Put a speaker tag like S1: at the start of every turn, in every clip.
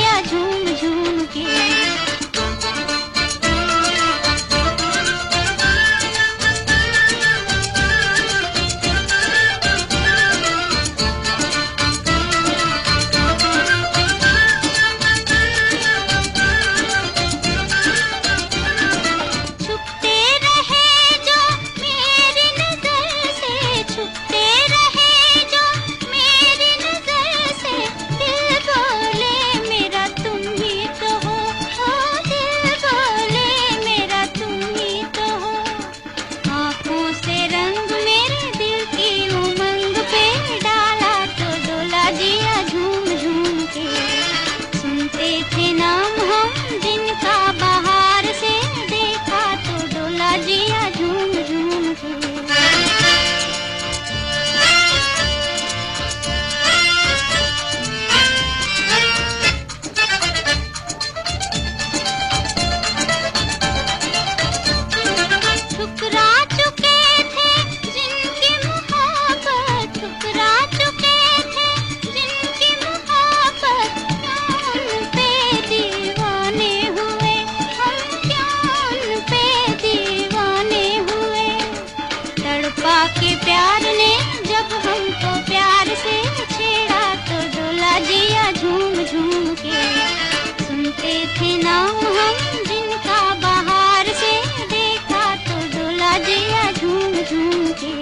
S1: जिया झूम झूम के। के प्यार ने जब हमको प्यार से छेड़ा तो डोला जिया झूम झूम के। सुनते थे नाम हम जिनका बाहर से देखा तो डोला जिया झूम झूम के।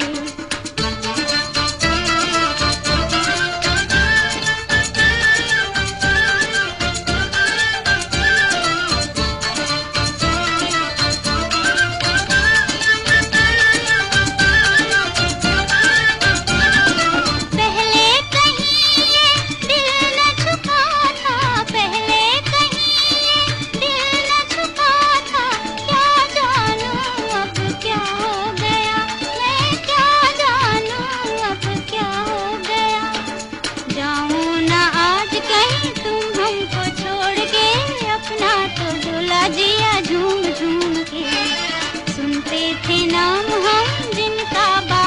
S1: जिया झूम झूम के। सुनते थे नाम हम जिनका